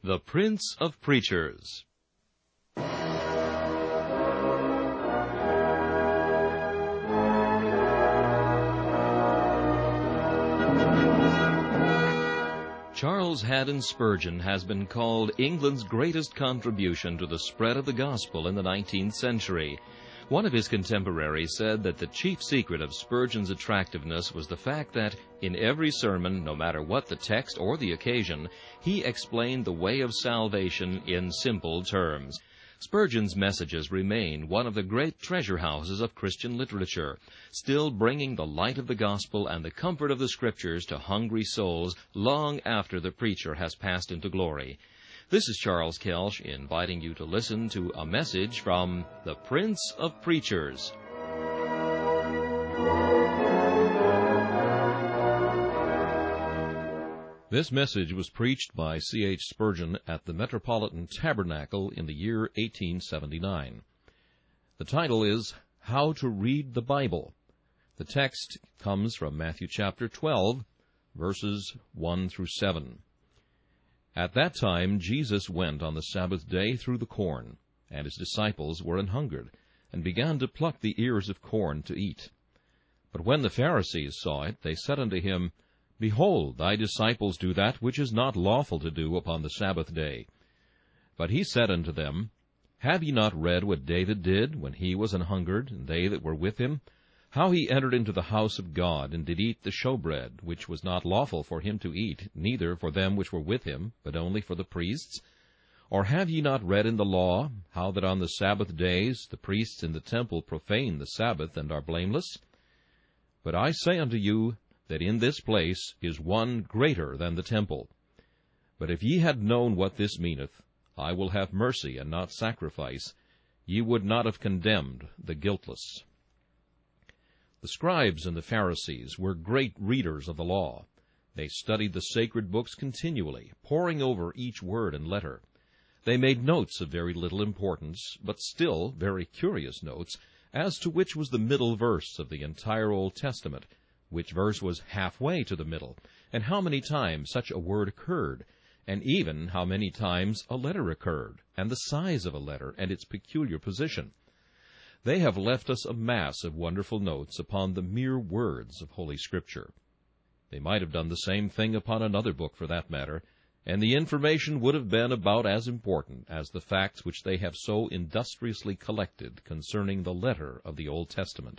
The Prince of Preachers. Charles Haddon Spurgeon has been called England's greatest contribution to the spread of the gospel in the 19th century. One of his contemporaries said that the chief secret of Spurgeon's attractiveness was the fact that, in every sermon, no matter what the text or the occasion, he explained the way of salvation in simple terms. Spurgeon's messages remain one of the great treasure houses of Christian literature, still bringing the light of the gospel and the comfort of the Scriptures to hungry souls long after the preacher has passed into glory. This is Charles Kelsch inviting you to listen to a message from the Prince of Preachers. This message was preached by C.H. Spurgeon at the Metropolitan Tabernacle in the year 1879. The title is, How to Read the Bible. The text comes from Matthew chapter 12, verses 1 through 7. At that time Jesus went on the Sabbath day through the corn, and his disciples were an hungered, and began to pluck the ears of corn to eat. But when the Pharisees saw it, they said unto him, Behold, thy disciples do that which is not lawful to do upon the Sabbath day. But he said unto them, Have ye not read what David did, when he was an hungered, and they that were with him, how he entered into the house of God, and did eat the showbread, which was not lawful for him to eat, neither for them which were with him, but only for the priests? Or have ye not read in the law, how that on the Sabbath days the priests in the temple profane the Sabbath, and are blameless? But I say unto you, that in this place is one greater than the temple. But if ye had known what this meaneth, I will have mercy and not sacrifice, ye would not have condemned the guiltless. The scribes and the Pharisees were great readers of the law. They studied the sacred books continually, poring over each word and letter. They made notes of very little importance, but still very curious notes, as to which was the middle verse of the entire Old Testament, which verse was halfway to the middle, and how many times such a word occurred, and even how many times a letter occurred, and the size of a letter and its peculiar position. They have left us a mass of wonderful notes upon the mere words of Holy Scripture. They might have done the same thing upon another book for that matter, and the information would have been about as important as the facts which they have so industriously collected concerning the letter of the Old Testament.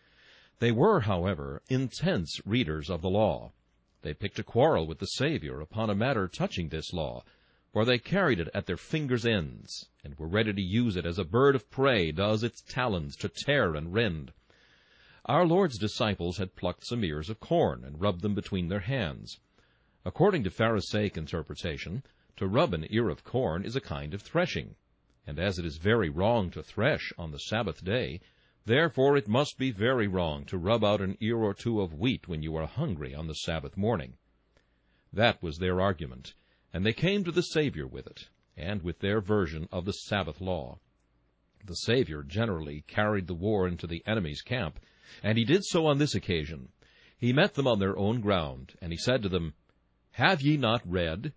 They were, however, intense readers of the law. They picked a quarrel with the Savior upon a matter touching this law, for they carried it at their fingers' ends, and were ready to use it as a bird of prey does its talons to tear and rend. Our Lord's disciples had plucked some ears of corn and rubbed them between their hands. According to Pharisaic interpretation, to rub an ear of corn is a kind of threshing, and as it is very wrong to thresh on the Sabbath day, therefore it must be very wrong to rub out an ear or two of wheat when you are hungry on the Sabbath morning. That was their argument, and they came to the Savior with it, and with their version of the Sabbath law. The Savior generally carried the war into the enemy's camp, and he did so on this occasion. He met them on their own ground, and he said to them, Have ye not read?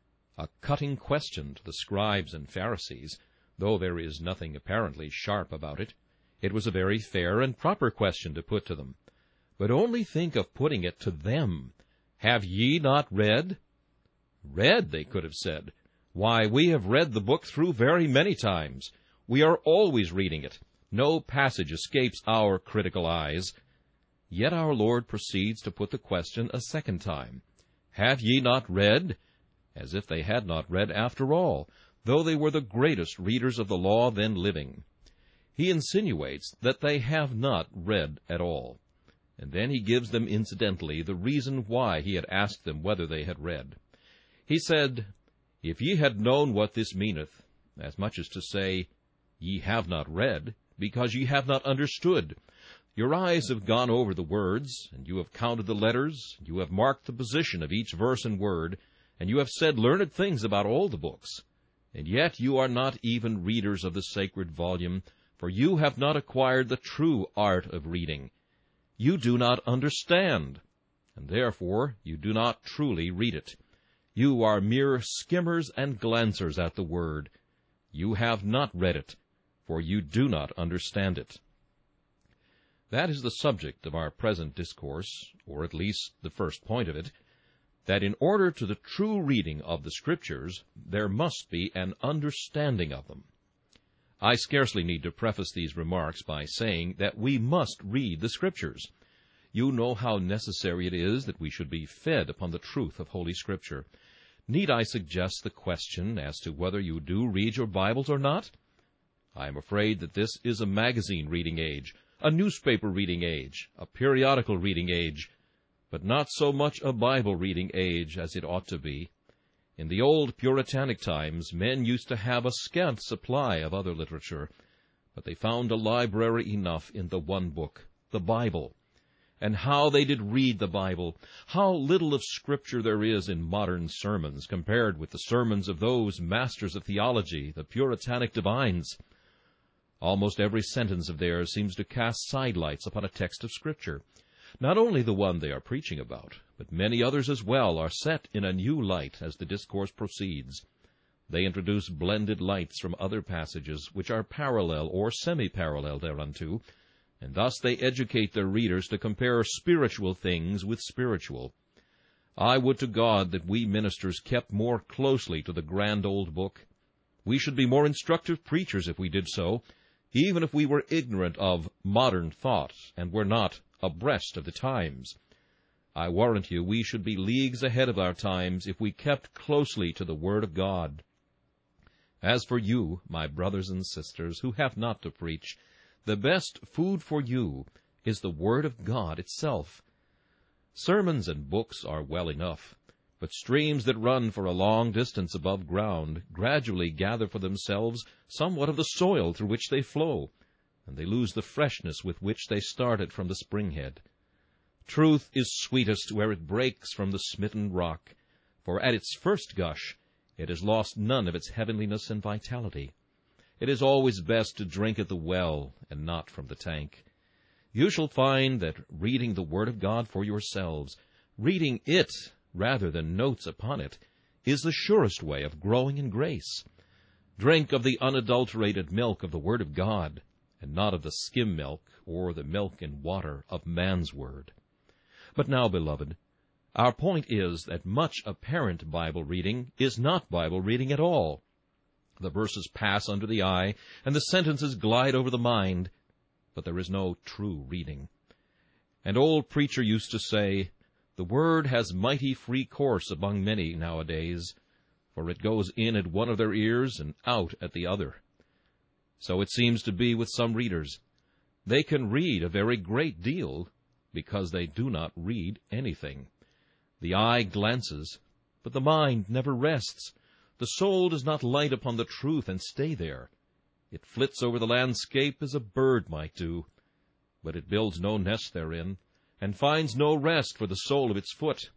A cutting question to the scribes and Pharisees, though there is nothing apparently sharp about it. It was a very fair and proper question to put to them. But only think of putting it to them. Have ye not read? Read, they could have said. Why, we have read the book through very many times. We are always reading it. No passage escapes our critical eyes. Yet our Lord proceeds to put the question a second time. Have ye not read? As if they had not read after all, though they were the greatest readers of the law then living. He insinuates that they have not read at all, and then he gives them incidentally the reason why he had asked them whether they had read. He said, If ye had known what this meaneth, as much as to say, Ye have not read, because ye have not understood. Your eyes have gone over the words, and you have counted the letters, and you have marked the position of each verse and word, and you have said learned things about all the books. And yet you are not even readers of the sacred volume, for you have not acquired the true art of reading. You do not understand, and therefore you do not truly read it. You are mere skimmers and glancers at the Word. You have not read it, for you do not understand it. That is the subject of our present discourse, or at least the first point of it, that in order to the true reading of the Scriptures, there must be an understanding of them. I scarcely need to preface these remarks by saying that we must read the Scriptures. You know how necessary it is that we should be fed upon the truth of Holy Scripture. Need I suggest the question as to whether you do read your Bibles or not? I am afraid that this is a magazine reading age, a newspaper reading age, a periodical reading age, but not so much a Bible reading age as it ought to be. In the old Puritanic times, men used to have a scant supply of other literature, but they found a library enough in the one book, the Bible. And how they did read the Bible! How little of Scripture there is in modern sermons compared with the sermons of those masters of theology, the Puritanic divines! Almost every sentence of theirs seems to cast sidelights upon a text of Scripture. Not only the one they are preaching about, but many others as well are set in a new light as the discourse proceeds. They introduce blended lights from other passages which are parallel or semi-parallel thereunto, and thus they educate their readers to compare spiritual things with spiritual. I would to God that we ministers kept more closely to the grand old book. We should be more instructive preachers if we did so, even if we were ignorant of modern thought and were not abreast of the times. I warrant you we should be leagues ahead of our times if we kept closely to the Word of God. As for you, my brothers and sisters, who have not to preach, the best food for you is the Word of God itself. Sermons and books are well enough, but streams that run for a long distance above ground gradually gather for themselves somewhat of the soil through which they flow, and they lose the freshness with which they started from the spring-head. Truth is sweetest where it breaks from the smitten rock, for at its first gush it has lost none of its heavenliness and vitality. It is always best to drink at the well and not from the tank. You shall find that reading the Word of God for yourselves, reading it rather than notes upon it, is the surest way of growing in grace. Drink of the unadulterated milk of the Word of God, and not of the skim milk or the milk and water of man's word. But now, beloved, our point is that much apparent Bible reading is not Bible reading at all. The verses pass under the eye, and the sentences glide over the mind, but there is no true reading. An old preacher used to say, "The Word has mighty free course among many nowadays, for it goes in at one of their ears and out at the other." So it seems to be with some readers. They can read a very great deal because they do not read anything. The eye glances, but the mind never rests. The soul does not light upon the truth and stay there. It flits over the landscape as a bird might do, but it builds no nest therein, and finds no rest for the sole of its foot.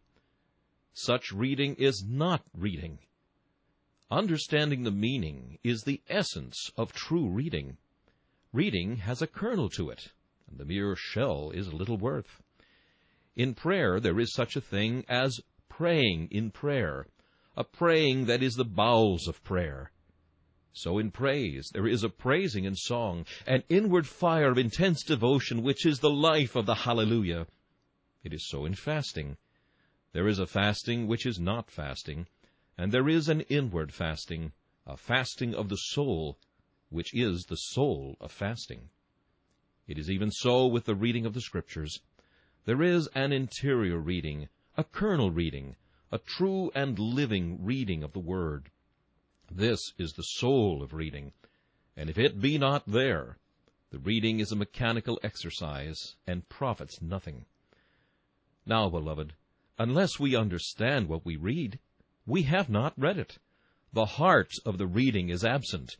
Such reading is not reading. Understanding the meaning is the essence of true reading. Reading has a kernel to it, and the mere shell is little worth. In prayer there is such a thing as praying in prayer, a praying that is the bowels of prayer. So in praise there is a praising in song, an inward fire of intense devotion which is the life of the hallelujah. It is so in fasting. There is a fasting which is not fasting, and there is an inward fasting, a fasting of the soul, which is the soul of fasting. It is even so with the reading of the Scriptures. There is an interior reading, a kernel reading, a true and living reading of the Word. This is the soul of reading, and if it be not there, the reading is a mechanical exercise and profits nothing. Now, beloved, unless we understand what we read, we have not read it. The heart of the reading is absent.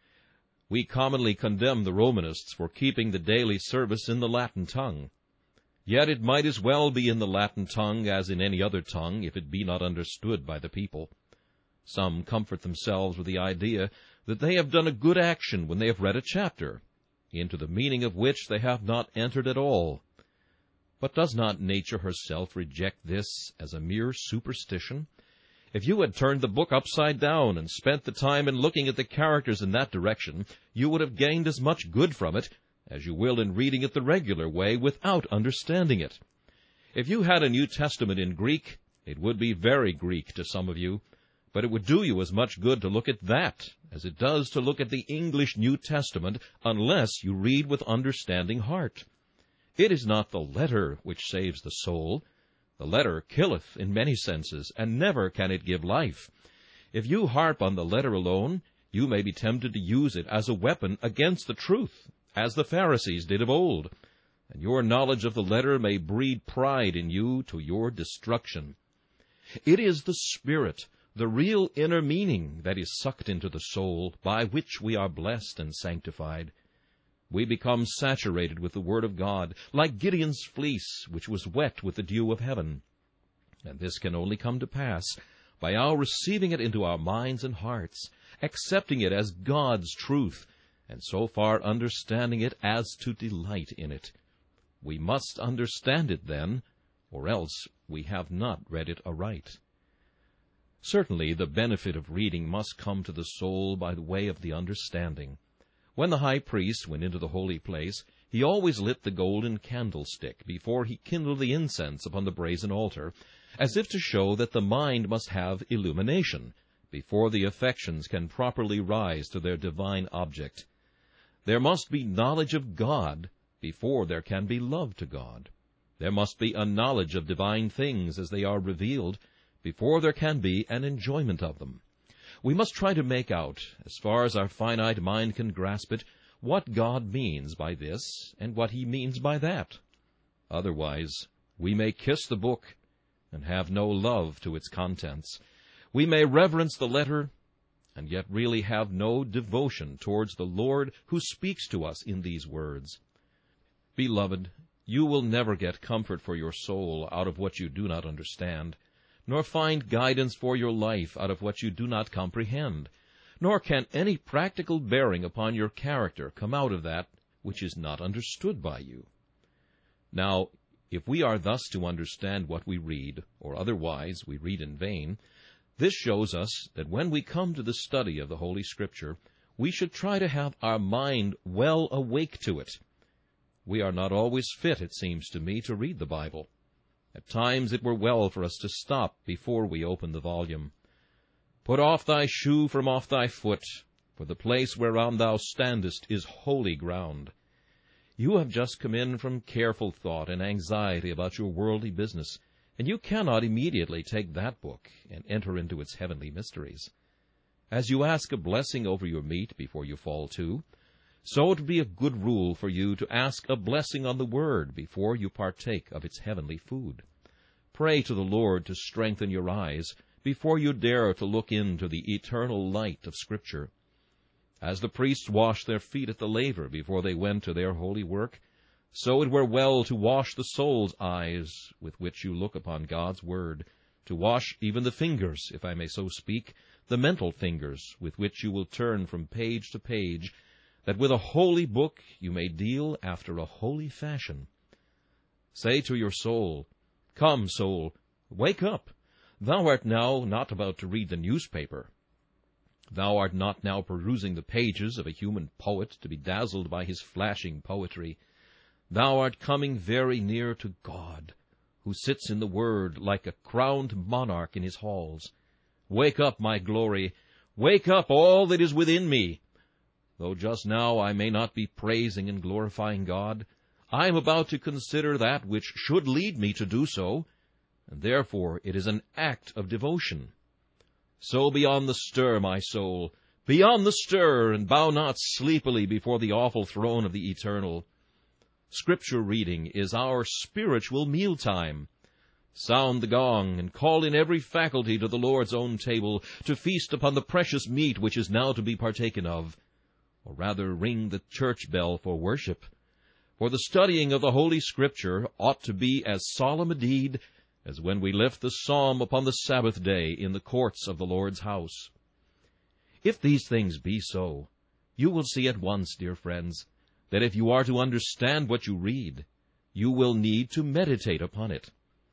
We commonly condemn the Romanists for keeping the daily service in the Latin tongue. Yet it might as well be in the Latin tongue as in any other tongue if it be not understood by the people. Some comfort themselves with the idea that they have done a good action when they have read a chapter, into the meaning of which they have not entered at all. But does not nature herself reject this as a mere superstition? If you had turned the book upside down and spent the time in looking at the characters in that direction, you would have gained as much good from it as you will in reading it the regular way without understanding it. If you had a New Testament in Greek, it would be very Greek to some of you, but it would do you as much good to look at that as it does to look at the English New Testament unless you read with understanding heart. It is not the letter which saves the soul. The letter killeth in many senses, and never can it give life. If you harp on the letter alone, you may be tempted to use it as a weapon against the truth, as the Pharisees did of old, and your knowledge of the letter may breed pride in you to your destruction. It is the Spirit, the real inner meaning, that is sucked into the soul, by which we are blessed and sanctified. We become saturated with the Word of God, like Gideon's fleece, which was wet with the dew of heaven. And this can only come to pass by our receiving it into our minds and hearts, accepting it as God's truth, and so far understanding it as to delight in it. We must understand it then, or else we have not read it aright. Certainly the benefit of reading must come to the soul by the way of the understanding. When the high priest went into the holy place, he always lit the golden candlestick before he kindled the incense upon the brazen altar, as if to show that the mind must have illumination before the affections can properly rise to their divine object. There must be knowledge of God before there can be love to God. There must be a knowledge of divine things as they are revealed before there can be an enjoyment of them. We must try to make out, as far as our finite mind can grasp it, what God means by this and what he means by that. Otherwise, we may kiss the book and have no love to its contents. We may reverence the letter and yet really have no devotion towards the Lord who speaks to us in these words. Beloved, you will never get comfort for your soul out of what you do not understand, nor find guidance for your life out of what you do not comprehend, nor can any practical bearing upon your character come out of that which is not understood by you. Now, if we are thus to understand what we read, or otherwise we read in vain, this shows us that when we come to the study of the Holy Scripture, we should try to have our mind well awake to it. We are not always fit, it seems to me, to read the Bible. At times it were well for us to stop before we open the volume. Put off thy shoe from off thy foot, for the place whereon thou standest is holy ground. You have just come in from careful thought and anxiety about your worldly business, and you cannot immediately take that book and enter into its heavenly mysteries. As you ask a blessing over your meat before you fall to, so it would be a good rule for you to ask a blessing on the Word before you partake of its heavenly food. Pray to the Lord to strengthen your eyes before you dare to look into the eternal light of Scripture. As the priests washed their feet at the laver before they went to their holy work, so it were well to wash the soul's eyes with which you look upon God's Word, to wash even the fingers, if I may so speak, the mental fingers with which you will turn from page to page, that with a holy book you may deal after a holy fashion. Say to your soul, Come, soul, wake up. Thou art now not about to read the newspaper. Thou art not now perusing the pages of a human poet to be dazzled by his flashing poetry. Thou art coming very near to God, who sits in the Word like a crowned monarch in his halls. Wake up, my glory. Wake up, all that is within me. Though just now I may not be praising and glorifying God, I am about to consider that which should lead me to do so, and therefore it is an act of devotion. So be on the stir, my soul, be on the stir, and bow not sleepily before the awful throne of the Eternal. Scripture reading is our spiritual mealtime. Sound the gong, and call in every faculty to the Lord's own table, to feast upon the precious meat which is now to be partaken of. Or rather ring the church bell for worship. For the studying of the Holy Scripture ought to be as solemn a deed as when we lift the psalm upon the Sabbath day in the courts of the Lord's house. If these things be so, you will see at once, dear friends, that if you are to understand what you read, you will need to meditate upon it.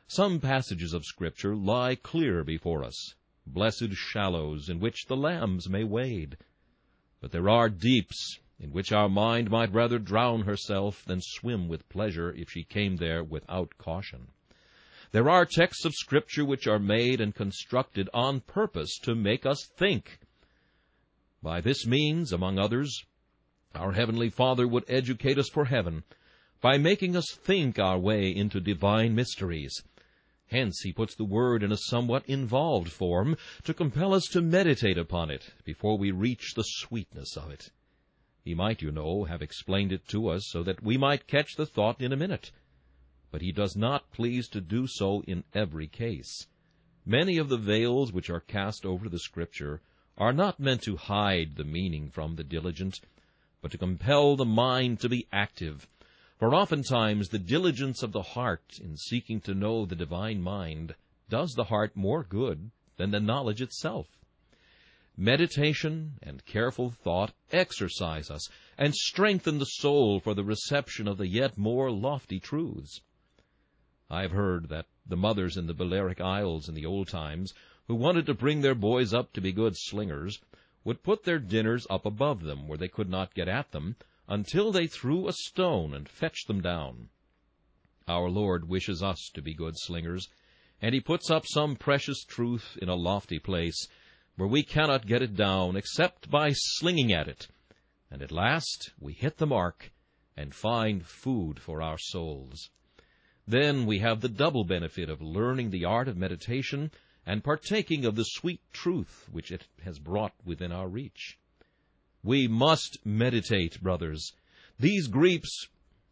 Some passages of Scripture lie clear before us, blessed shallows in which the lambs may wade. But there are deeps in which our mind might rather drown herself than swim with pleasure if she came there without caution. There are texts of Scripture which are made and constructed on purpose to make us think. By this means, among others, our Heavenly Father would educate us for heaven, by making us think our way into divine mysteries. Hence he puts the Word in a somewhat involved form to compel us to meditate upon it before we reach the sweetness of it. He might, have explained it to us so that we might catch the thought in a minute. But he does not please to do so in every case. Many of the veils which are cast over the Scripture are not meant to hide the meaning from the diligent, but to compel the mind to be active. For oftentimes the diligence of the heart in seeking to know the divine mind does the heart more good than the knowledge itself. Meditation and careful thought exercise us and strengthen the soul for the reception of the yet more lofty truths. I have heard that the mothers in the Balearic Isles in the old times, who wanted to bring their boys up to be good slingers, would put their dinners up above them where they could not get at them, until they threw a stone and fetched them down. Our Lord wishes us to be good slingers, and he puts up some precious truth in a lofty place, where we cannot get it down except by slinging at it, and at last we hit the mark and find food for our souls. Then we have the double benefit of learning the art of meditation and partaking of the sweet truth which it has brought within our reach. We must meditate, brothers. These grapes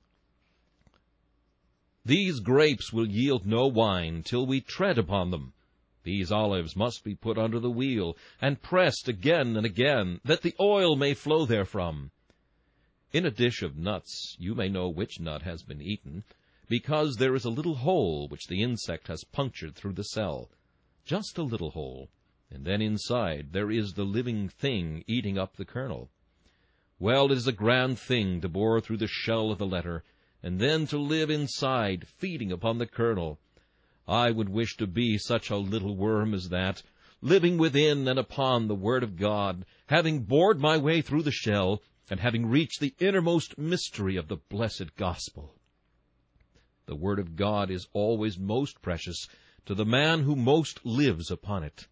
will yield no wine till we tread upon them. These olives must be put under the wheel and pressed again and again, that the oil may flow therefrom. In a dish of nuts you may know which nut has been eaten, because there is a little hole which the insect has punctured through the cell, just a little hole, and then inside there is the living thing eating up the kernel. Well, it is a grand thing to bore through the shell of the letter, and then to live inside, feeding upon the kernel. I would wish to be such a little worm as that, living within and upon the Word of God, having bored my way through the shell, and having reached the innermost mystery of the blessed gospel. The Word of God is always most precious to the man who most lives upon it.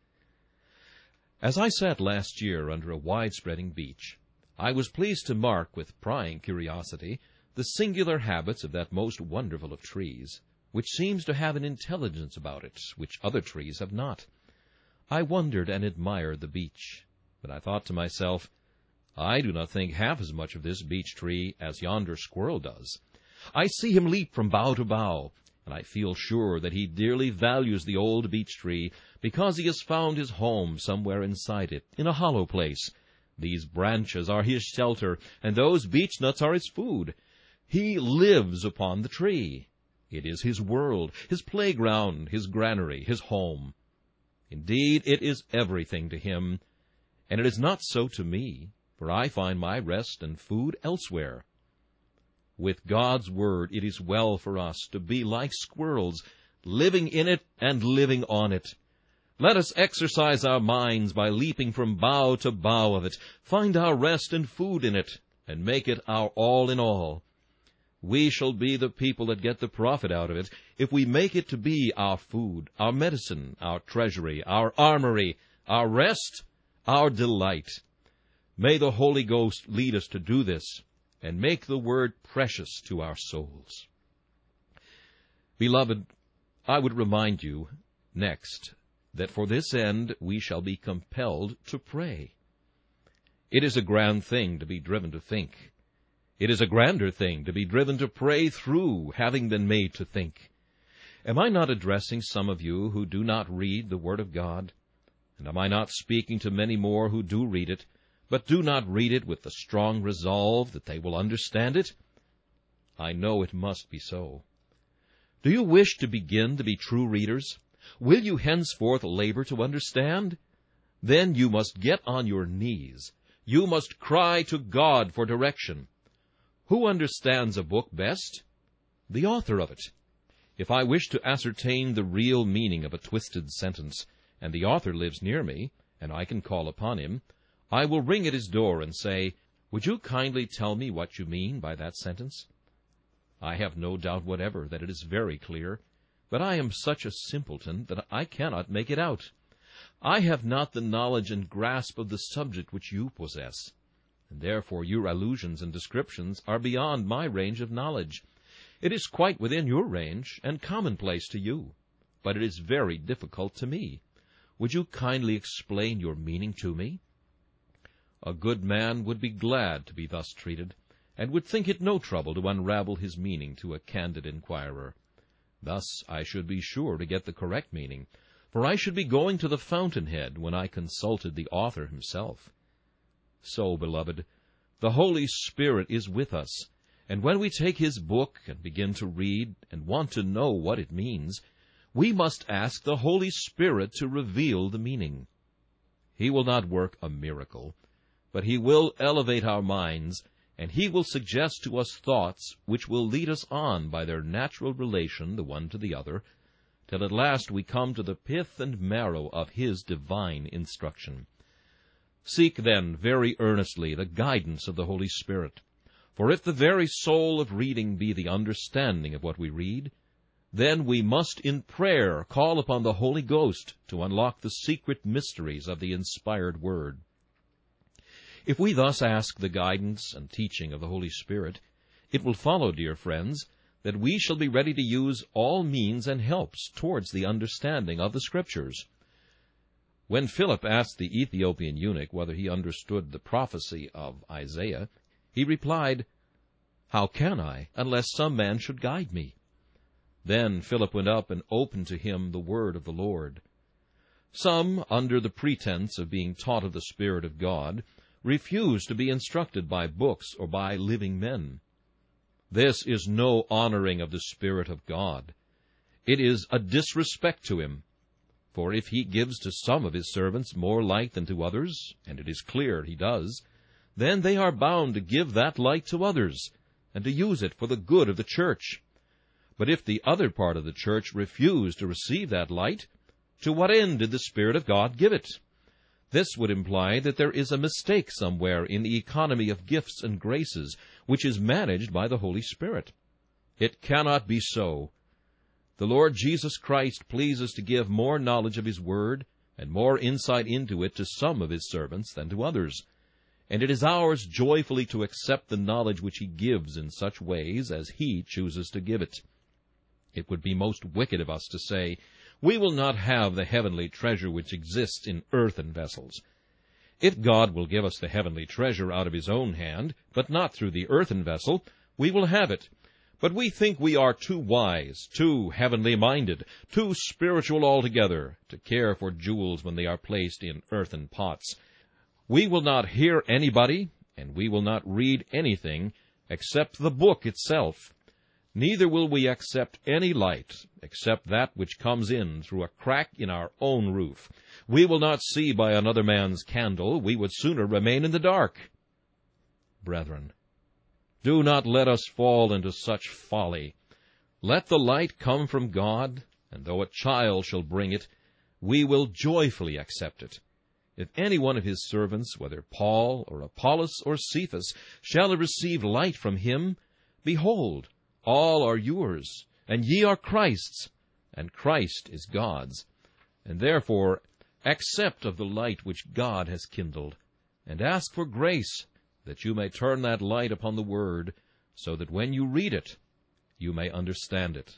As I sat last year under a wide-spreading beech, I was pleased to mark with prying curiosity the singular habits of that most wonderful of trees, which seems to have an intelligence about it which other trees have not. I wondered and admired the beech, but I thought to myself, I do not think half as much of this beech tree as yonder squirrel does. I see him leap from bough to bough, and I feel sure that he dearly values the old beech tree because he has found his home somewhere inside it, in a hollow place. These branches are his shelter, and those beech nuts are his food. He lives upon the tree. It is his world, his playground, his granary, his home. Indeed, it is everything to him, and it is not so to me, for I find my rest and food elsewhere. With God's Word, it is well for us to be like squirrels, living in it and living on it. Let us exercise our minds by leaping from bough to bough of it, find our rest and food in it, and make it our all in all. We shall be the people that get the profit out of it if we make it to be our food, our medicine, our treasury, our armory, our rest, our delight. May the Holy Ghost lead us to do this, and make the Word precious to our souls. Beloved, I would remind you, next, that for this end we shall be compelled to pray. It is a grand thing to be driven to think. It is a grander thing to be driven to pray through having been made to think. Am I not addressing some of you who do not read the Word of God? And am I not speaking to many more who do read it, but do not read it with the strong resolve that they will understand it? I know it must be so. Do you wish to begin to be true readers? Will you henceforth labor to understand? Then you must get on your knees. You must cry to God for direction. Who understands a book best? The author of it. If I wish to ascertain the real meaning of a twisted sentence, and the author lives near me, and I can call upon him, I will ring at his door and say, "Would you kindly tell me what you mean by that sentence?" I have no doubt whatever that it is very clear, but I am such a simpleton that I cannot make it out. I have not the knowledge and grasp of the subject which you possess, and therefore your allusions and descriptions are beyond my range of knowledge. It is quite within your range, and commonplace to you, but it is very difficult to me. Would you kindly explain your meaning to me? A good man would be glad to be thus treated, and would think it no trouble to unravel his meaning to a candid inquirer. Thus I should be sure to get the correct meaning, for I should be going to the fountainhead when I consulted the author himself. So, beloved, the Holy Spirit is with us, and when we take his book and begin to read and want to know what it means, we must ask the Holy Spirit to reveal the meaning. He will not work a miracle, but he will elevate our minds, and he will suggest to us thoughts which will lead us on by their natural relation the one to the other, till at last we come to the pith and marrow of his divine instruction. Seek, then, very earnestly the guidance of the Holy Spirit. For if the very soul of reading be the understanding of what we read, then we must in prayer call upon the Holy Ghost to unlock the secret mysteries of the inspired Word. If we thus ask the guidance and teaching of the Holy Spirit, it will follow, dear friends, that we shall be ready to use all means and helps towards the understanding of the Scriptures. When Philip asked the Ethiopian eunuch whether he understood the prophecy of Isaiah, he replied, "How can I, unless some man should guide me?" Then Philip went up and opened to him the word of the Lord. Some, under the pretense of being taught of the Spirit of God, refuse to be instructed by books or by living men. This is no honoring of the Spirit of God. It is a disrespect to him. For if he gives to some of his servants more light than to others, and it is clear he does, then they are bound to give that light to others, and to use it for the good of the church. But if the other part of the church refuse to receive that light, to what end did the Spirit of God give it? This would imply that there is a mistake somewhere in the economy of gifts and graces, which is managed by the Holy Spirit. It cannot be so. The Lord Jesus Christ pleases to give more knowledge of his Word and more insight into it to some of his servants than to others, and it is ours joyfully to accept the knowledge which he gives in such ways as he chooses to give it. It would be most wicked of us to say, "We will not have the heavenly treasure which exists in earthen vessels." If God will give us the heavenly treasure out of his own hand, but not through the earthen vessel, we will have it. But we think we are too wise, too heavenly-minded, too spiritual altogether to care for jewels when they are placed in earthen pots. We will not hear anybody, and we will not read anything except the book itself. Neither will we accept any light except that which comes in through a crack in our own roof. We will not see by another man's candle. We would sooner remain in the dark. Brethren, do not let us fall into such folly. Let the light come from God, and though a child shall bring it, we will joyfully accept it. If any one of his servants, whether Paul or Apollos or Cephas, shall have received light from him, behold, all are yours, and ye are Christ's, and Christ is God's. And therefore accept of the light which God has kindled, and ask for grace, that you may turn that light upon the Word, so that when you read it, you may understand it.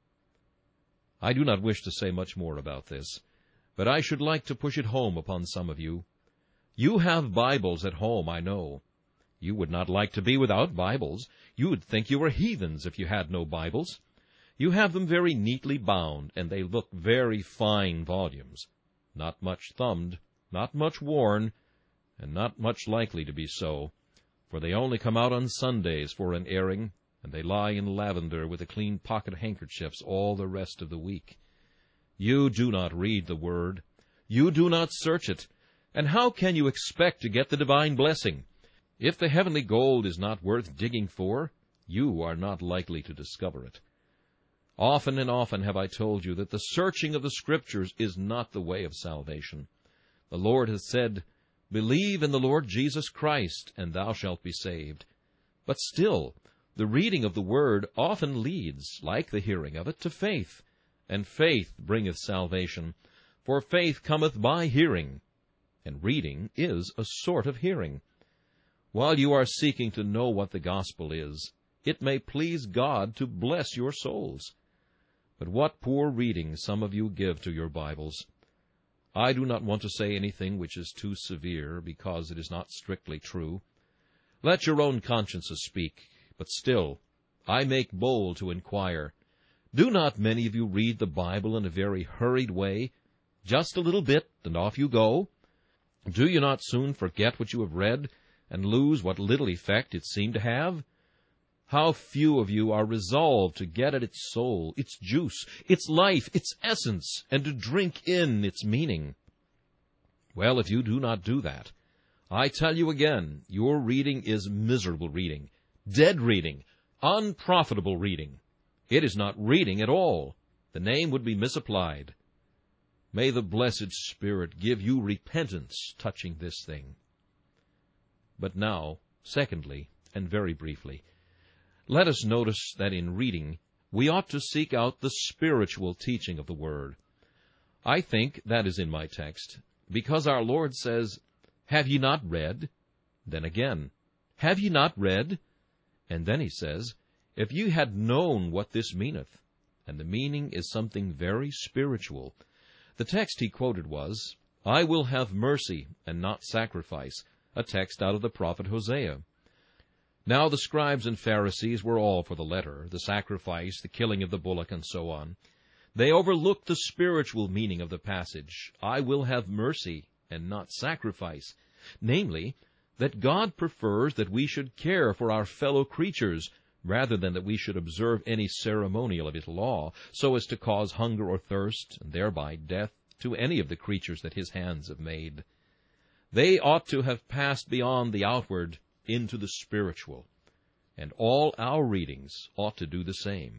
I do not wish to say much more about this, but I should like to push it home upon some of you. You have Bibles at home, I know. You would not like to be without Bibles. You would think you were heathens if you had no Bibles. You have them very neatly bound, and they look very fine volumes, not much thumbed, not much worn, and not much likely to be so, for they only come out on Sundays for an airing, and they lie in lavender with the clean pocket handkerchiefs all the rest of the week. You do not read the Word. You do not search it. And how can you expect to get the divine blessing? If the heavenly gold is not worth digging for, you are not likely to discover it. Often and often have I told you that the searching of the Scriptures is not the way of salvation. The Lord has said, "Believe in the Lord Jesus Christ, and thou shalt be saved." But still, the reading of the Word often leads, like the hearing of it, to faith. And faith bringeth salvation. For faith cometh by hearing, and reading is a sort of hearing. While you are seeking to know what the gospel is, it may please God to bless your souls. But what poor reading some of you give to your Bibles! I do not want to say anything which is too severe, because it is not strictly true. Let your own consciences speak, but still, I make bold to inquire, do not many of you read the Bible in a very hurried way, just a little bit, and off you go? Do you not soon forget what you have read, and lose what little effect it seemed to have? How few of you are resolved to get at its soul, its juice, its life, its essence, and to drink in its meaning? Well, if you do not do that, I tell you again, your reading is miserable reading, dead reading, unprofitable reading. It is not reading at all. The name would be misapplied. May the blessed Spirit give you repentance touching this thing. But now, secondly, and very briefly, let us notice that in reading, we ought to seek out the spiritual teaching of the Word. I think that is in my text, because our Lord says, "Have ye not read?" Then again, "Have ye not read?" And then he says, "If ye had known what this meaneth," and the meaning is something very spiritual. The text he quoted was, "I will have mercy and not sacrifice," a text out of the prophet Hosea. Now the scribes and Pharisees were all for the letter, the sacrifice, the killing of the bullock, and so on. They overlooked the spiritual meaning of the passage, "I will have mercy and not sacrifice," namely, that God prefers that we should care for our fellow creatures, rather than that we should observe any ceremonial of His law, so as to cause hunger or thirst, and thereby death, to any of the creatures that His hands have made. They ought to have passed beyond the outward into the spiritual, and all our readings ought to do the same.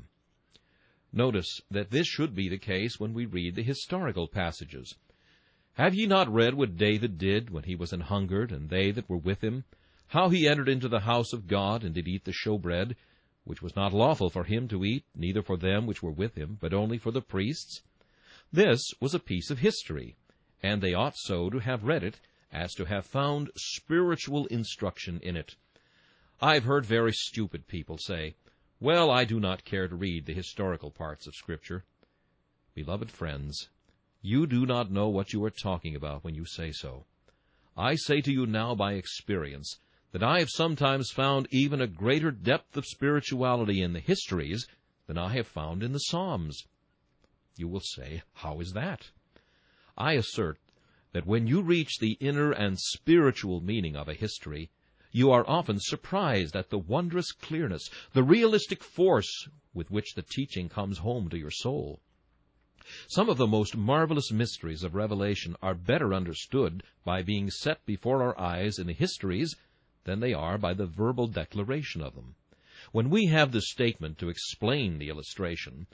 Notice that this should be the case when we read the historical passages. Have ye not read what David did when he was an hungered, and they that were with him, how he entered into the house of God, and did eat the showbread, which was not lawful for him to eat, neither for them which were with him, but only for the priests? This was a piece of history, and they ought so to have read it, as to have found spiritual instruction in it. I've heard very stupid people say, "Well, I do not care to read the historical parts of Scripture." Beloved friends, you do not know what you are talking about when you say so. I say to you now by experience that I have sometimes found even a greater depth of spirituality in the histories than I have found in the Psalms. You will say, how is that? I assert that when you reach the inner and spiritual meaning of a history, you are often surprised at the wondrous clearness, the realistic force with which the teaching comes home to your soul. Some of the most marvelous mysteries of Revelation are better understood by being set before our eyes in the histories than they are by the verbal declaration of them. When we have the statement to explain the illustration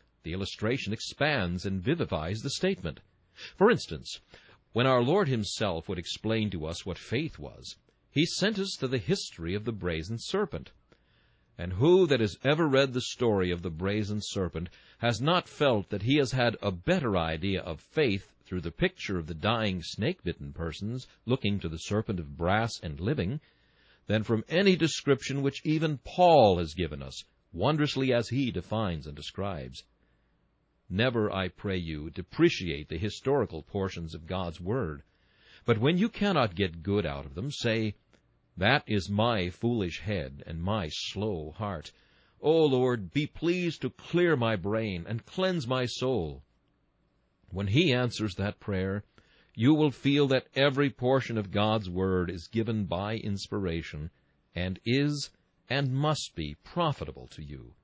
expands and vivifies the statement. For instance, when our Lord Himself would explain to us what faith was, He sent us to the history of the brazen serpent. And who that has ever read the story of the brazen serpent has not felt that he has had a better idea of faith through the picture of the dying snake-bitten persons looking to the serpent of brass and living, than from any description which even Paul has given us, wondrously as he defines and describes? Never, I pray you, depreciate the historical portions of God's Word. But when you cannot get good out of them, say, "That is my foolish head and my slow heart. O Lord, be pleased to clear my brain and cleanse my soul." When He answers that prayer, you will feel that every portion of God's Word is given by inspiration, and is and must be profitable to you.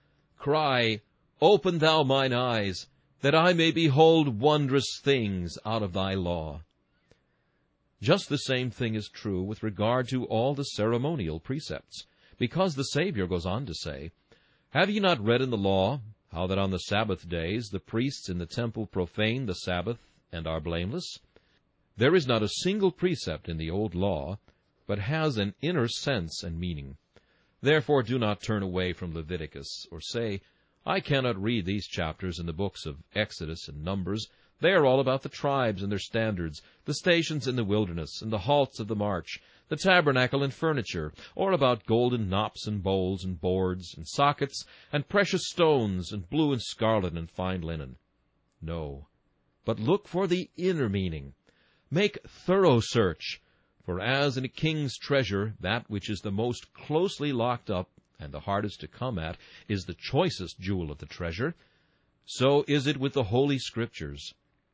Cry, "Open thou mine eyes, that I may behold wondrous things out of thy law." Just the same thing is true with regard to all the ceremonial precepts, because the Savior goes on to say, "Have ye not read in the law, How that on the Sabbath days the priests in the temple profane the Sabbath and are blameless? There is not a single precept in the old law, but has an inner sense and meaning. Therefore do not turn away from Leviticus, or say, I cannot read these chapters in the books of Exodus and Numbers. They are all about the tribes and their standards, the stations in the wilderness, and the halts of the march, the tabernacle and furniture, or about golden knops and bowls and boards and sockets and precious stones and blue and scarlet and fine linen. No, but look for the inner meaning. Make thorough search, for as in a king's treasure that which is the most closely locked up and the hardest to come at is the choicest jewel of the treasure, so is it with the Holy Scriptures.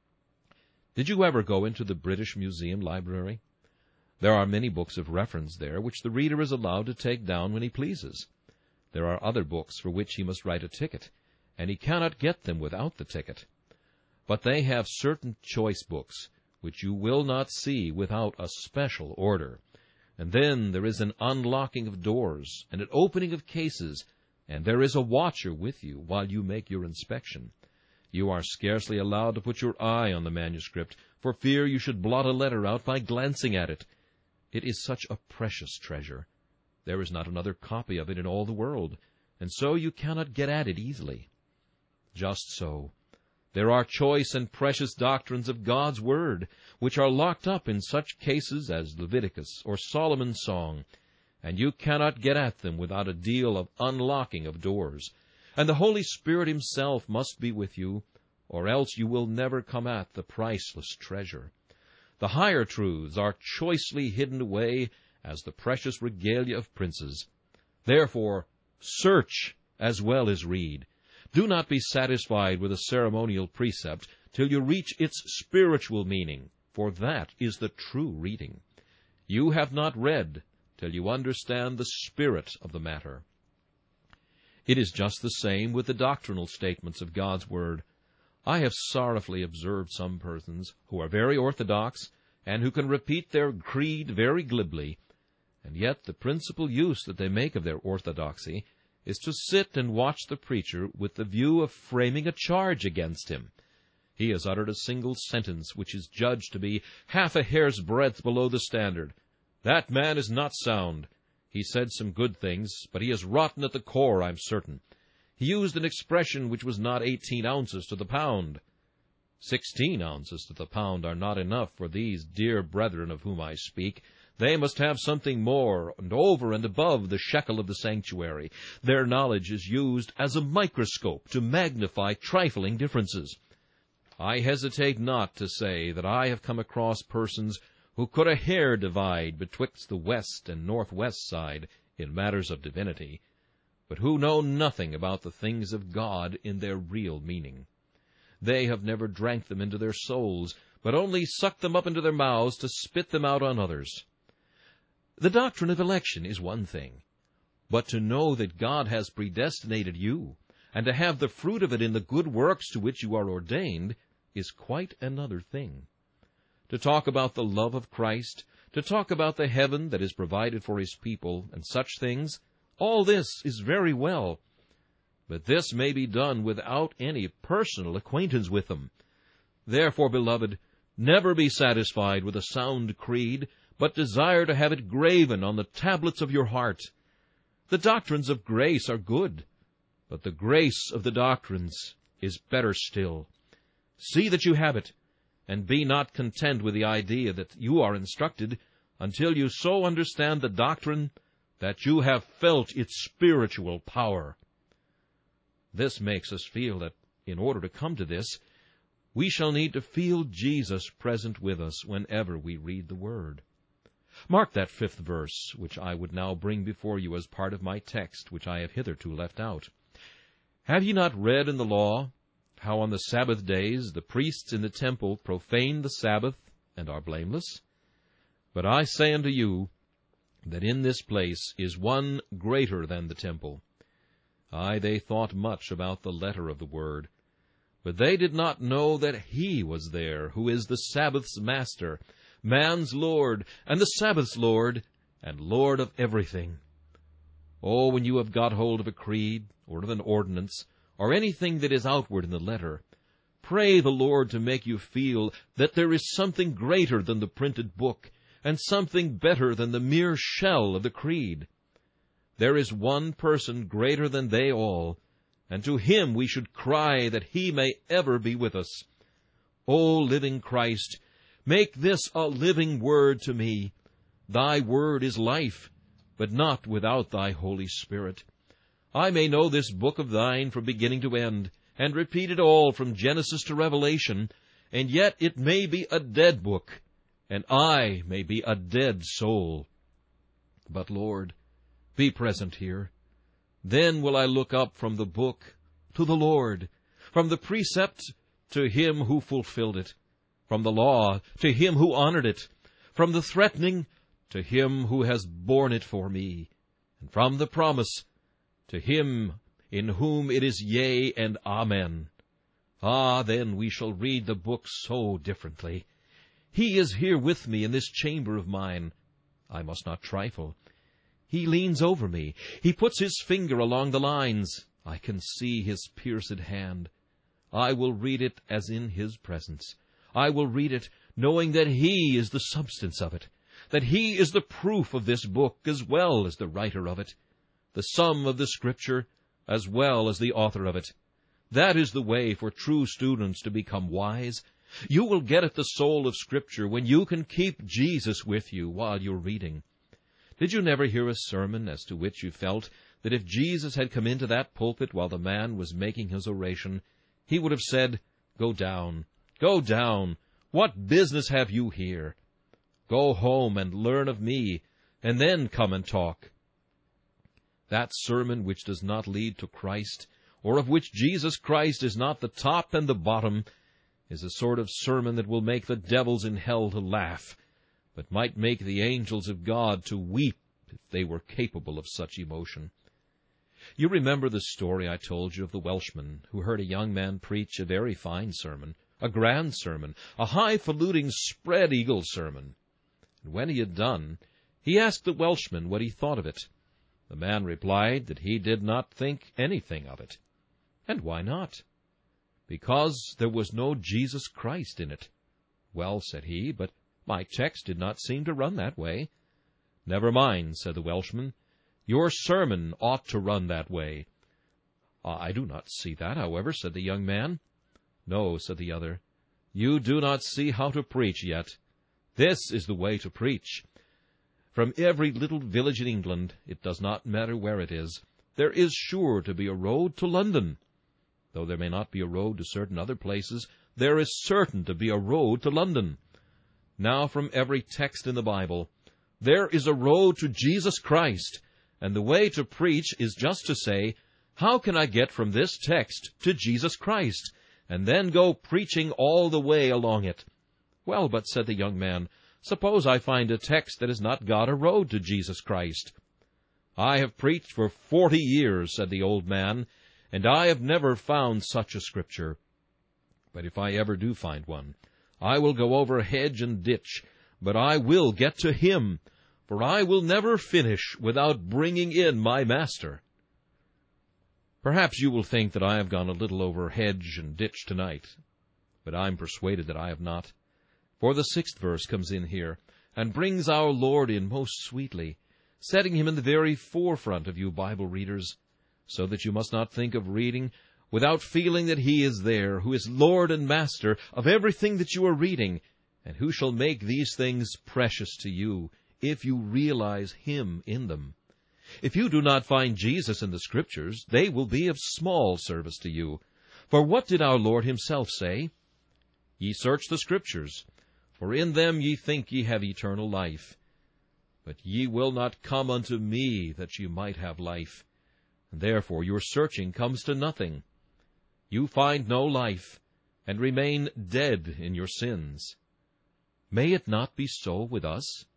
Did you ever go into the British Museum library? There are many books of reference there which the reader is allowed to take down when he pleases. There are other books for which he must write a ticket, and he cannot get them without the ticket. But they have certain choice books which you will not see without a special order. And then there is an unlocking of doors and an opening of cases, and there is a watcher with you while you make your inspection. You are scarcely allowed to put your eye on the manuscript, for fear you should blot a letter out by glancing at it. It is such a precious treasure. There is not another copy of it in all the world, and so you cannot get at it easily. Just so, there are choice and precious doctrines of God's Word, which are locked up in such cases as Leviticus or Solomon's Song, and you cannot get at them without a deal of unlocking of doors. And the Holy Spirit Himself must be with you, or else you will never come at the priceless treasure. The higher truths are choicely hidden away as the precious regalia of princes. Therefore, search as well as read. Do not be satisfied with a ceremonial precept till you reach its spiritual meaning, for that is the true reading. You have not read till you understand the spirit of the matter. It is just the same with the doctrinal statements of God's Word. I have sorrowfully observed some persons who are very orthodox and who can repeat their creed very glibly, and yet the principal use that they make of their orthodoxy is to sit and watch the preacher with the view of framing a charge against him. He has uttered a single sentence which is judged to be half a hair's breadth below the standard. That man is not sound. He said some good things, but he is rotten at the core, I'm certain. He used an expression which was not 18 ounces to the pound. 16 ounces to the pound are not enough for these dear brethren of whom I speak. They must have something more and over and above the shekel of the sanctuary. Their knowledge is used as a microscope to magnify trifling differences. I hesitate not to say that I have come across persons who could a hair divide betwixt the west and northwest side in matters of divinity, but who know nothing about the things of God in their real meaning. They have never drank them into their souls, but only sucked them up into their mouths to spit them out on others. The doctrine of election is one thing, but to know that God has predestinated you, and to have the fruit of it in the good works to which you are ordained, is quite another thing. To talk about the love of Christ, to talk about the heaven that is provided for His people, and such things, all this is very well. But this may be done without any personal acquaintance with them. Therefore, beloved, never be satisfied with a sound creed, but desire to have it graven on the tablets of your heart. The doctrines of grace are good, but the grace of the doctrines is better still. See that you have it, and be not content with the idea that you are instructed until you so understand the doctrine that you have felt its spiritual power. This makes us feel that in order to come to this, we shall need to feel Jesus present with us whenever we read the Word. Mark that 5th verse, which I would now bring before you as part of my text, which I have hitherto left out. Have ye not read in the law how on the Sabbath days the priests in the temple profane the Sabbath and are blameless? But I say unto you that in this place is one greater than the temple. Aye, they thought much about the letter of the word, but they did not know that He was there, who is the Sabbath's master, man's Lord, and the Sabbath's Lord, and Lord of everything. Oh, when you have got hold of a creed, or of an ordinance, or anything that is outward in the letter. Pray the Lord to make you feel that there is something greater than the printed book, and something better than the mere shell of the creed. There is one person greater than they all, and to him we should cry that he may ever be with us. O living Christ, make this a living word to me. Thy word is life, but not without thy Holy Spirit. I may know this book of thine from beginning to end, and repeat it all from Genesis to Revelation, and yet it may be a dead book, and I may be a dead soul. But, Lord, be present here. Then will I look up from the book to the Lord, from the precept to him who fulfilled it, from the law to him who honored it, from the threatening to him who has borne it for me, and from the promise to him in whom it is yea and amen. Ah, then we shall read the book so differently. He is here with me in this chamber of mine. I must not trifle. He leans over me. He puts his finger along the lines. I can see his pierced hand. I will read it as in his presence. I will read it knowing that he is the substance of it, that he is the proof of this book as well as the writer of it, the sum of the Scripture as well as the author of it. That is the way for true students to become wise. You will get at the soul of Scripture when you can keep Jesus with you while you're reading. Did you never hear a sermon as to which you felt that if Jesus had come into that pulpit while the man was making his oration, he would have said, "Go down, go down. What business have you here? Go home and learn of me, and then come and talk." That sermon which does not lead to Christ, or of which Jesus Christ is not the top and the bottom, is a sort of sermon that will make the devils in hell to laugh, but might make the angels of God to weep if they were capable of such emotion. You remember the story I told you of the Welshman who heard a young man preach a very fine sermon, a grand sermon, a highfalutin spread-eagle sermon. And when he had done, he asked the Welshman what he thought of it. The man replied that he did not think anything of it. And why not? Because there was no Jesus Christ in it. Well, said he, but my text did not seem to run that way. Never mind, said the Welshman. Your sermon ought to run that way. I do not see that, however, said the young man. No, said the other, you do not see how to preach yet. This is the way to preach. From every little village in England, it does not matter where it is, there is sure to be a road to London. Though there may not be a road to certain other places, there is certain to be a road to London. Now from every text in the Bible, there is a road to Jesus Christ, and the way to preach is just to say, how can I get from this text to Jesus Christ, and then go preaching all the way along it? Well, but, said the young man, suppose I find a text that has not got a road to Jesus Christ. I have preached for 40 years, said the old man, and I have never found such a Scripture. But if I ever do find one, I will go over hedge and ditch, but I will get to him, for I will never finish without bringing in my Master. Perhaps you will think that I have gone a little over hedge and ditch tonight, but I am persuaded that I have not. For the 6th verse comes in here, and brings our Lord in most sweetly, setting him in the very forefront of you Bible readers, so that you must not think of reading without feeling that he is there, who is Lord and Master of everything that you are reading, and who shall make these things precious to you, if you realize him in them. If you do not find Jesus in the Scriptures, they will be of small service to you. For what did our Lord himself say? Ye search the Scriptures, for in them ye think ye have eternal life. But ye will not come unto me, that ye might have life. And therefore your searching comes to nothing. You find no life, and remain dead in your sins. May it not be so with us?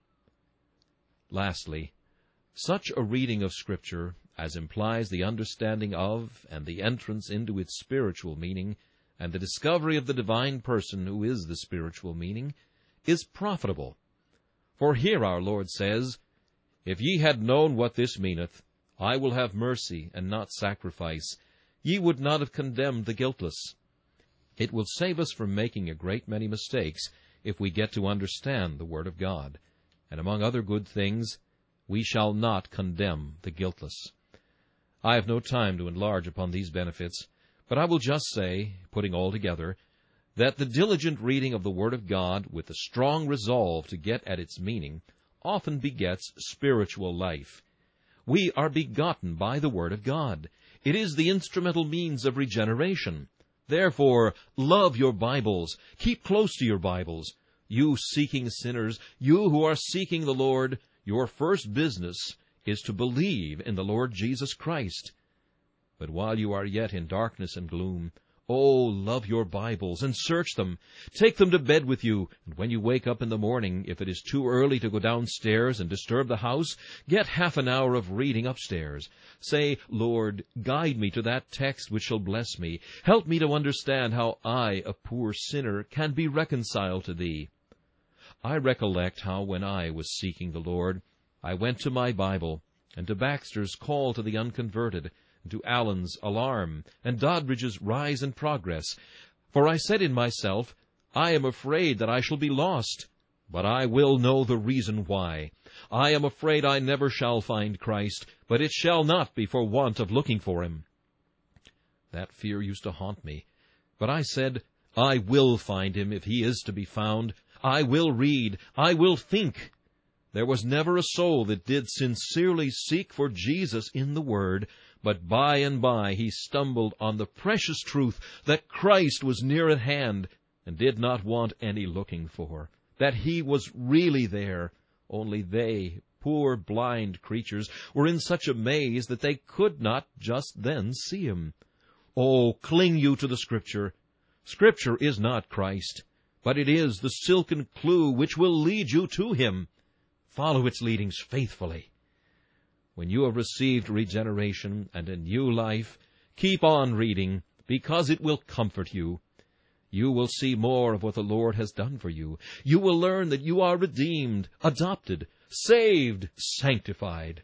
Lastly, such a reading of Scripture as implies the understanding of and the entrance into its spiritual meaning, and the discovery of the divine person who is the spiritual meaning, is profitable. For here our Lord says, If ye had known what this meaneth, I will have mercy and not sacrifice, ye would not have condemned the guiltless. It will save us from making a great many mistakes if we get to understand the Word of God. And among other good things, we shall not condemn the guiltless. I have no time to enlarge upon these benefits, but I will just say, putting all together, that the diligent reading of the Word of God with the strong resolve to get at its meaning often begets spiritual life. We are begotten by the Word of God. It is the instrumental means of regeneration. Therefore, love your Bibles. Keep close to your Bibles. You seeking sinners, you who are seeking the Lord, your first business is to believe in the Lord Jesus Christ. But while you are yet in darkness and gloom, love your Bibles and search them. Take them to bed with you, and when you wake up in the morning, if it is too early to go downstairs and disturb the house, get half an hour of reading upstairs. Say, Lord, guide me to that text which shall bless me. Help me to understand how I, a poor sinner, can be reconciled to Thee. I recollect how when I was seeking the Lord, I went to my Bible, and to Baxter's Call to the Unconverted, and to Allen's Alarm, and Doddridge's Rise and Progress. For I said in myself, I am afraid that I shall be lost, but I will know the reason why. I am afraid I never shall find Christ, but it shall not be for want of looking for Him. That fear used to haunt me, but I said, I will find Him if He is to be found. I will read, I will think. There was never a soul that did sincerely seek for Jesus in the Word, but by and by he stumbled on the precious truth that Christ was near at hand, and did not want any looking for, that He was really there, only they, poor blind creatures, were in such a maze that they could not just then see Him. Oh, cling you to the Scripture. Scripture is not Christ, but it is the silken clue which will lead you to Him. Follow its leadings faithfully. When you have received regeneration and a new life, keep on reading, because it will comfort you. You will see more of what the Lord has done for you. You will learn that you are redeemed, adopted, saved, sanctified.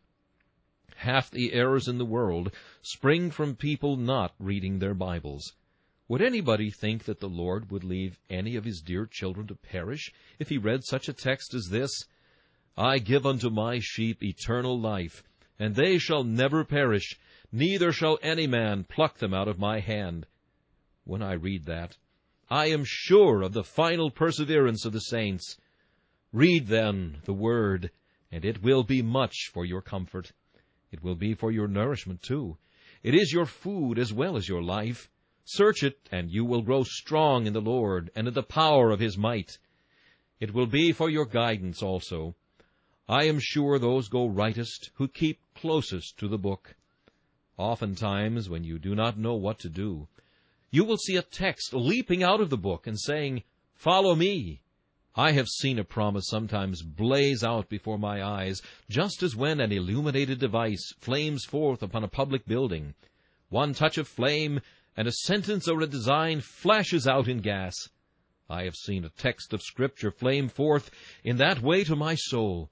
Half the errors in the world spring from people not reading their Bibles. Would anybody think that the Lord would leave any of His dear children to perish if He read such a text as this? I give unto my sheep eternal life, and they shall never perish, neither shall any man pluck them out of my hand. When I read that, I am sure of the final perseverance of the saints. Read, then, the Word, and it will be much for your comfort. It will be for your nourishment, too. It is your food as well as your life. Search it, and you will grow strong in the Lord and in the power of His might. It will be for your guidance also. I am sure those go rightest who keep closest to the book. Oftentimes, when you do not know what to do, you will see a text leaping out of the book and saying, Follow me. I have seen a promise sometimes blaze out before my eyes, just as when an illuminated device flames forth upon a public building. One touch of flame, and a sentence or a design flashes out in gas. I have seen a text of Scripture flame forth in that way to my soul.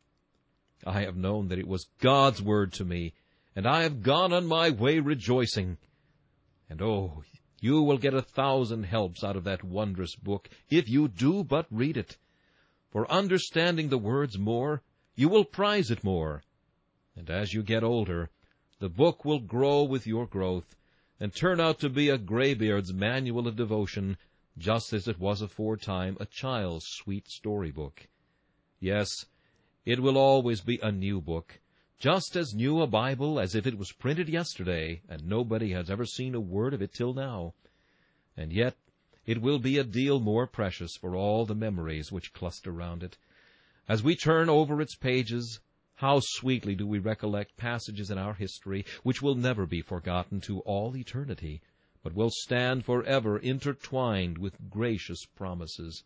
I have known that it was God's word to me, and I have gone on my way rejoicing. And you will get 1,000 helps out of that wondrous book if you do but read it. For understanding the words more, you will prize it more. And as you get older, the book will grow with your growth, and turn out to be a graybeard's manual of devotion, just as it was aforetime a child's sweet storybook. Yes, it will always be a new book, just as new a Bible as if it was printed yesterday, and nobody has ever seen a word of it till now. And yet it will be a deal more precious for all the memories which cluster round it. As we turn over its pages, how sweetly do we recollect passages in our history which will never be forgotten to all eternity, but will stand forever intertwined with gracious promises.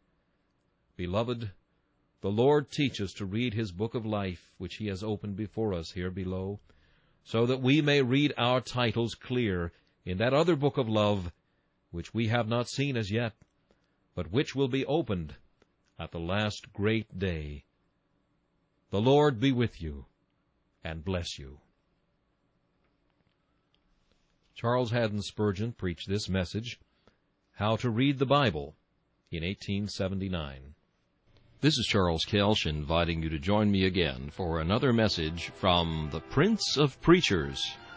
Beloved, the Lord teaches to read His book of life, which He has opened before us here below, so that we may read our titles clear in that other book of love, which we have not seen as yet, but which will be opened at the last great day. The Lord be with you, and bless you. Charles Haddon Spurgeon preached this message, How to Read the Bible, in 1879. This is Charles Kelsch inviting you to join me again for another message from the Prince of Preachers.